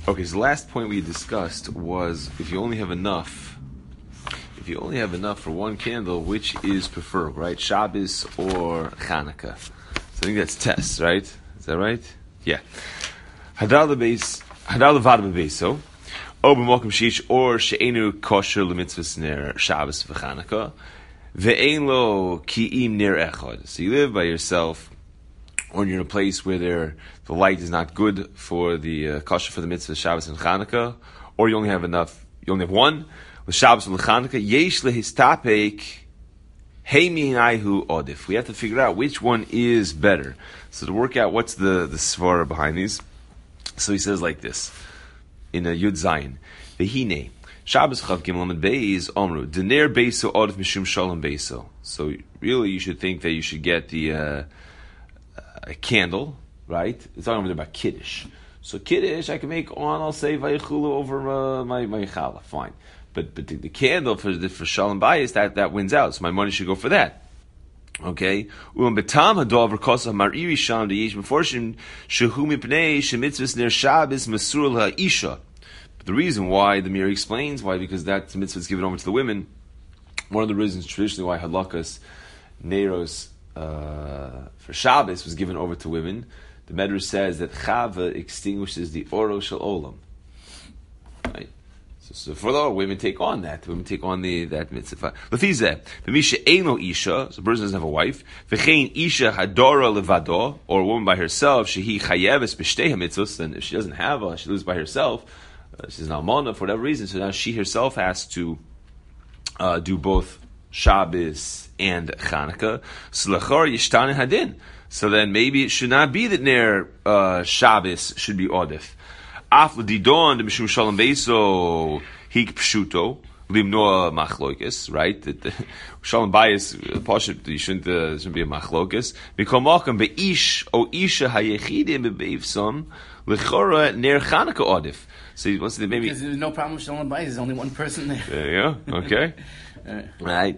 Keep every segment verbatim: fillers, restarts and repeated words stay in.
Okay, so the last point we discussed was if you only have enough, if you only have enough for one candle, which is preferable, right? Shabbos or Chanukah. So I think that's Tess, right? Is that right? Yeah. Hadar lebeis, hadar levad bebeso, or b'mokum sheish, or she'enu kosher l'mitzvahs ner Shabbos v'Chanukah, ve'ein lo ki'im ner echad. So you live by yourself, or you're in a place where there, the light is not good for the uh, kosher for the mitzvah Shabbos and Chanukah, or you only have enough, you only have one, with Shabbos and Chanukah, yesh lehistapek heiminaihu odif. We have to figure out which one is better. So to work out what's the, the svara behind these, so he says like this, in a Yud Zayin, Vehine, Shabbos chav gimel amid beis omru, dener beiso odif mishum shalom beiso. So really you should think that you should get the, uh, a candle, right? It's talking about Kiddush. So Kiddush, I can make on, I'll say, Vayichulu over uh, my, my challah, fine. But but the, the candle for the, for Shalom Bayis, that, that wins out. So my money should go for that. Okay? Um betam hadover kosa mariri sham de yesh meforshim shehu mipnei shemitzvus ner Shabbos mesur ha'isha. But the reason why, the Mir explains why, because that mitzvah is given over to the women. One of the reasons traditionally why halakas, neiros, Uh, for Shabbos was given over to women. The Medrash says that Chava extinguishes the Oro Shel Olam. Right? So, so for the women take on that. Women take on the that mitzvah. Lefizeh, v'misha eino isha, so a person doesn't have a wife. V'chein isha hadora levado, or a woman by herself. Shehi chayeves b'shtei hamitzvos. And if she doesn't have a, she lives by herself. Uh, she's an almana for whatever reason. So now she herself has to uh, do both Shabbos and Chanukah. Slachar yishtane hadin. So then maybe it should not be that ner uh, Shabbos should be odif. Af l'didon de mishum shalom beiso hik pshuto limnoa machloikis. Right? That shalom bayis pashat you shouldn't uh, shouldn't be a machloikis. Mikol malkam beish o isha hayechidim bebeivson lechora ner Chanukah odif. So he wants to maybe because there's no problem with shalom bayis. There's only one person there. There you go. Okay. Right.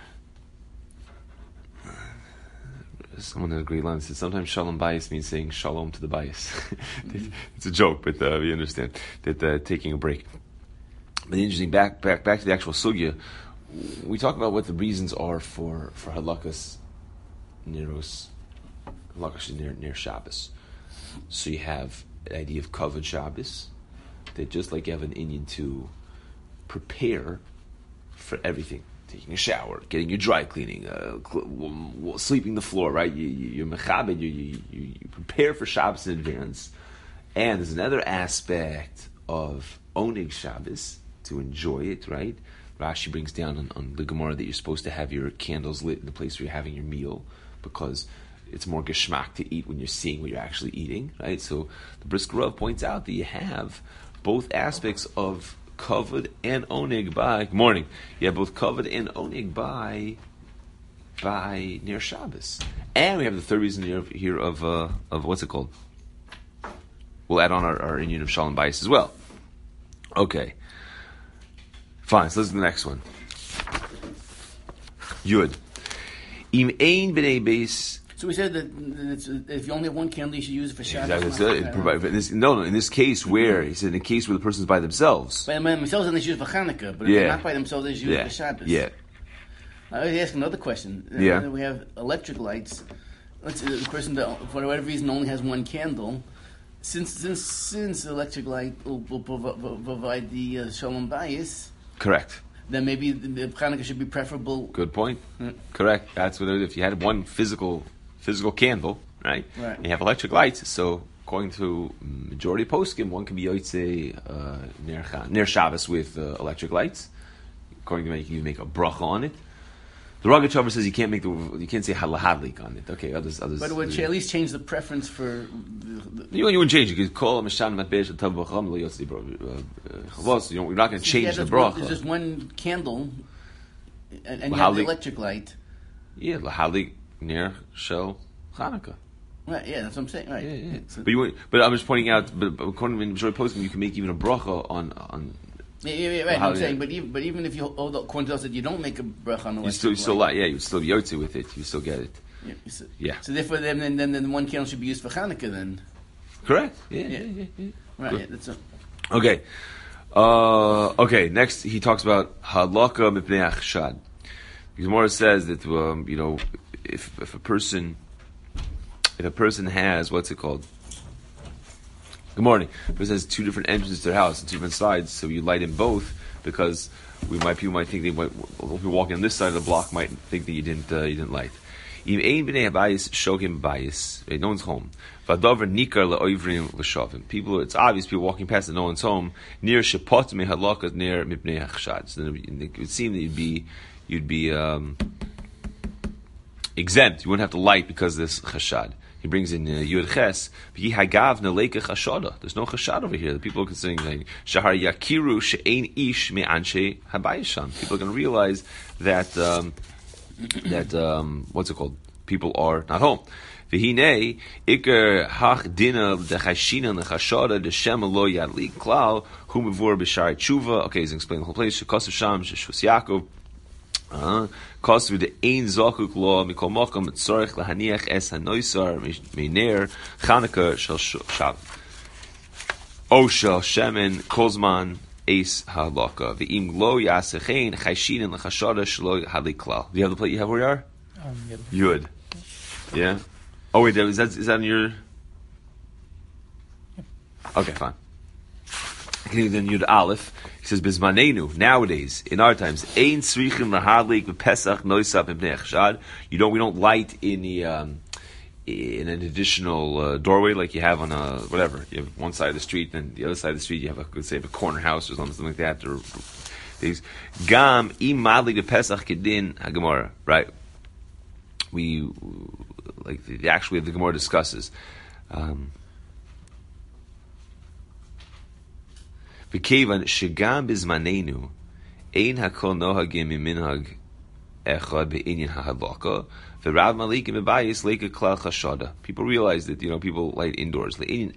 Someone in the Green Line said sometimes shalom bayis means saying shalom to the bayis. It's a joke, but uh, we understand that uh, taking a break. But interesting, back back back to the actual sugya, we talk about what the reasons are for for halakas neros, halakas near near Shabbos. So you have the idea of kavod Shabbos, that just like you have an Indian to prepare for everything, taking a shower, getting your dry cleaning, uh, cl- sweeping the floor, right? You, you, you're mechabed, you, you, you, you prepare for Shabbos in advance. And there's another aspect of onig Shabbos, to enjoy it, right? Rashi brings down on, on the Gemara that you're supposed to have your candles lit in the place where you're having your meal, because it's more geschmack to eat when you're seeing what you're actually eating, right? So the Brisker Rav points out that you have both aspects of kavod and onig by good morning. You have both kavod and onig by by near Shabbos, and we have the third reason here, here of uh, of what's it called? We'll add on our, our Indian of Shalom Bayis as well. Okay, fine. So let's do the next one. Yud im ein b'nei beis. So we said that it's, if you only have one candle, you should use it for Shabbos. Exactly. It provide, but this, no, no. In this case, where he said, in the case where the person's by themselves, by themselves, then they should use it for Chanukah. But if yeah. they're not by themselves, they should use yeah. it for Shabbos. Yeah. I was asking another question. Yeah. We have electric lights. Let's say the person that, for whatever reason, only has one candle. Since since since the electric light will, will provide the uh, Shalom Bayis. Correct. Then maybe the, the Chanukah should be preferable. Good point. Hmm. Correct. That's what it is. If you had one physical. Physical candle, right? Right. And you have electric lights. So, according to majority of poskim, one can be yotzei uh, near, near Shabbos with uh, electric lights. According to me, you can even make a bracha on it. The Rogachover says you can't make the you can't say halahadlik on it. Okay, others others. But would you at least change the preference for? The, the you, you wouldn't change it. You could call mishan matbesh tav b'cham lo yotzei bracha. You're not going to change the bracha. There's just one candle, and, and you Lahadlik. have the electric light. Yeah, lahadlik. Near Shel Chanukah. Right, yeah, that's what I'm saying. Right. Yeah, yeah. So, but you, but I'm just pointing out. But, but according to Mishnah posting, you can make even a bracha on on. Yeah, yeah, yeah right. How, I'm saying, yeah. but even but even if you hold according to us that you don't make a bracha on the you still you still like yeah you still yotze with it you still get it. Yeah. So, yeah. So therefore, then then then one candle should be used for Chanukah then. Correct. Yeah, yeah, Yeah. yeah. yeah, yeah. Right. Good. Yeah, that's a, Okay. Uh, okay, next he talks about halakha mipnei achshad. The Gemara says that, um, you know, if, if a person, if a person has, what's it called? Good morning. If a person has two different entrances to their house and two different sides, so you light in both, because we might, people might think they might, if you're walking on this side of the block, might think that you didn't, uh, you didn't light. Im ein b'nei habayis shogim bayis. No one's home. V'adavar nikar le'oivrim l'shavim. People, it's obvious people walking past and no one's home. Near shepot me halakas near mipnei hachshad. So then it would seem that you'd be, you'd be um, exempt. You wouldn't have to light because of this chashad. He brings in uh, Yud Ches. V'yi hagav neleika chashada. There's no chashad over here. The people are considering like shahar yakiru she'ein ish me'anshe habayisham. People are going to realize that. Um, that um, what's it called? People are not home. V'hinei iker hach dina dechashina nechashada deshem lo yadlik klal hu mevur b'shari tshuva. Okay, he's explaining the whole place. Shekosov sham sheshus Yaakov. Kosvu de ein zokuk lo mikol mokom tzorich lahaniach es hanoisar meiner Chanukah shel shav. Oshel shemen kozman. Ace halakha. V'im lo yasechein chayshin and lechashada shlo haliklal. Do you have the plate you have where you are? Um, Yud. Yeah. Oh wait, is that is that in your? Okay, fine. Okay, then Yud Aleph. He says bizmanenu. Nowadays, in our times, ein tzrichim lahadlik v'pesach noisap ibnei chashad. You don't. We don't light in the. Um, in an additional uh, doorway like you have on a whatever, you have one side of the street and the other side of the street you have a, let's say a corner house or something like that, or these gam imali de pesach kedin hagemara, right? We like the, actually the Gemara discusses um v'kevan shegam bizmanenu ein hakol nohagim minhag echad be'inyan ha'halakha. People realize that, you know, people light indoors. Right,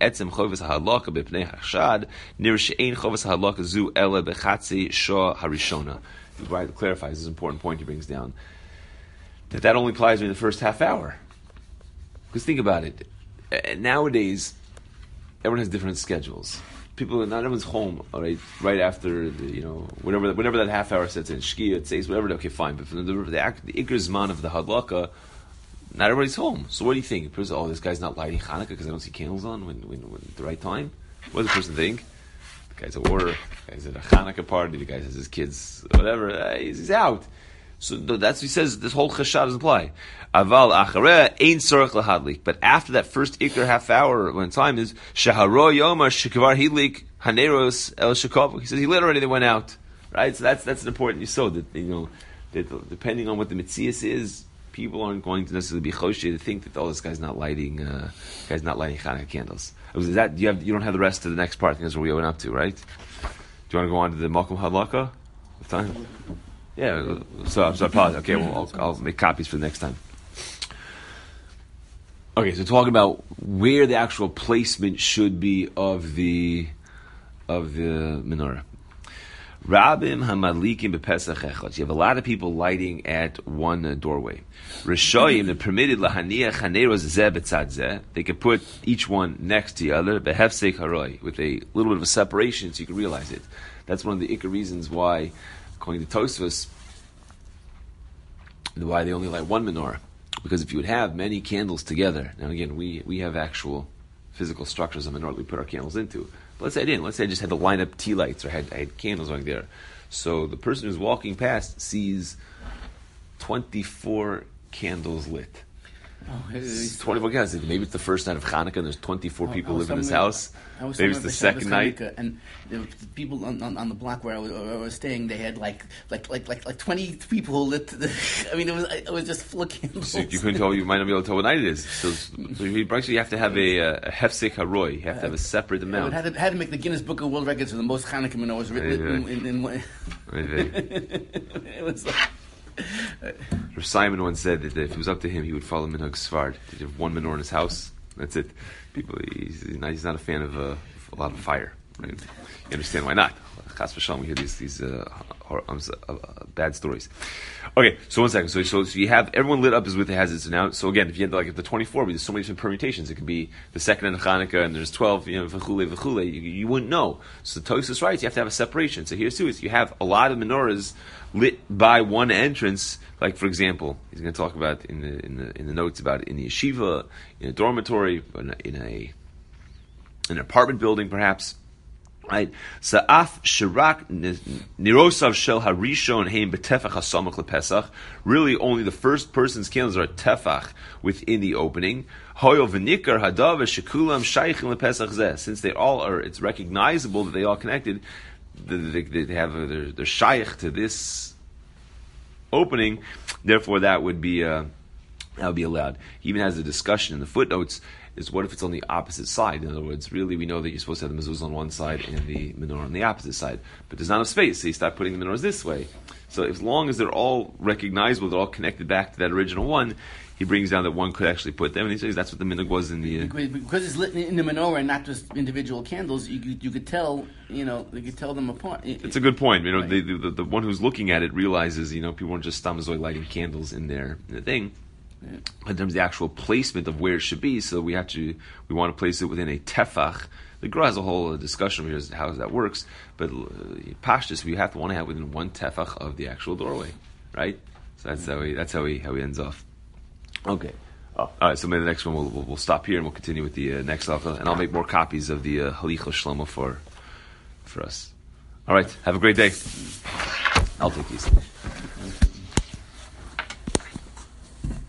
it clarifies this is an important point he brings down. That that only applies during the first half hour. Because think about it. Nowadays, everyone has different schedules. People, not everyone's home, all right, right after the, you know, whatever, whatever that half hour sets in, shkia, it says, whatever, okay, fine. But from the, the, the ikr zman of the hadlaka, not everybody's home. So what do you think? Person, oh, this guy's not lighting Hanukkah because I don't see candles on when, when, when at the right time? What does the person think? The guy's at work, the guy's at a Hanukkah party, the guy has his kids, whatever, uh, he's, he's out. So that's what he says, this whole chashad doesn't apply. Aval achareh ein tzorech lahadlik. But after that first ikr half hour, when time is, shaharo yomar shekvar hidlik haneros el shekov. He says he lit already, they went out. Right? So that's that's an important yisod, that, you know, that depending on what the mitzias is, people aren't going to necessarily be choshe to think that, oh, this guy's not lighting, uh, this guy's not lighting Hanukkah candles. Is that, you have, you don't have the rest of the next part, I think that's where we went up to, right? Do you want to go on to the Malkum Hadlaka? With time? Yeah, so, so I apologize. Okay, well, I'll, I'll make copies for the next time. Okay, so talking about where the actual placement should be of the of the menorah. Rabim hamadlikim bepesach echad. You have a lot of people lighting at one uh, doorway. Rishoyim, they're permitted lahaniach haneros zeh betzad zeh. They can put each one next to the other behefsek haroi, with a little bit of a separation so you can realize it. That's one of the ikar reasons why, according to Tosfos, why they only light one menorah. Because if you would have many candles together, now again, we, we have actual physical structures of menorah that we put our candles into. But let's say I didn't. Let's say I just had to line up tea lights or had, I had candles right there. So the person who's walking past sees twenty-four candles lit. Oh, it's twenty-four candles. Maybe it's the first night of Hanukkah and there's twenty-four oh, people live in this house. Maybe it's the second night. And the people on, on, on the block where I was, where I was staying, they had like like like like like twenty people who lit. The, I mean, it was it was just full of candles. So you couldn't tell. You might not be able to tell what night it is. So, so you actually have to have a, a hefsek haroi. You have to have a separate amount. I had to, had to make the Guinness Book of World Records for the most Hanukkah menorahs written in, in, in, in it was like. Rav Simon once said that if it was up to him, he would follow Minhag Sfard. He'd have one menorah in his house. That's it. People, he's, he's not a fan of uh, a lot of fire. Right? You understand why not? chas v'shalom, we hear these these uh, hor- um, uh, bad stories. Okay, so one second. So, so, so you have everyone lit up as with it has its now. So again, if you had like the twenty-four, there's so many different permutations. It could be the second of Hanukkah, and there's twelve. You know, v'chule v'chule. You, you wouldn't know. So the Tosfos writes you have to have a separation. So here's too: is you have a lot of menorahs lit by one entrance. Like for example, he's going to talk about in the in the in the notes about in the yeshiva, in a dormitory, in a, in a an apartment building, perhaps. Right, Sa'af Shirak Nirosav Shel Harishon Heim Betefach Hasamach LePesach. Really, only the first person's candles are tefach within the opening. Hoyo V'Nikar Hadav Shekulam Shaychim LePesach Zeh. Since they all are, it's recognizable that they all connected. They, they, they have a, they're, they're shaykh to this opening. Therefore, that would be uh, that would be allowed. He even has a discussion in the footnotes. Is what if it's on the opposite side? In other words, really, we know that you're supposed to have the mezuzah on one side and the menorah on the opposite side, but there's not enough space, so you start putting the menorahs this way. So as long as they're all recognizable, they're all connected back to that original one, he brings down that one could actually put them, and he says that's what the minhag was in the... Uh, because it's lit in the menorah and not just individual candles, you could, you could tell, you know, you could tell them apart. It's a good point. You know, right. the, the, the one who's looking at it realizes, you know, people weren't just stamazoi lighting candles in their in the thing. Yeah. In terms of the actual placement of where it should be, so we have to we want to place it within a tefach. The Gra has a whole discussion here as to how that works, but uh, pashtus we have to want to have within one tefach of the actual doorway, right? So that's how he that's how he how he ends off. Okay, oh, all right. So maybe the next one we'll, we'll we'll stop here and we'll continue with the uh, next halacha, and I'll make more copies of the uh, Halicha Shlomo for for us. All right, have a great day. I'll take these.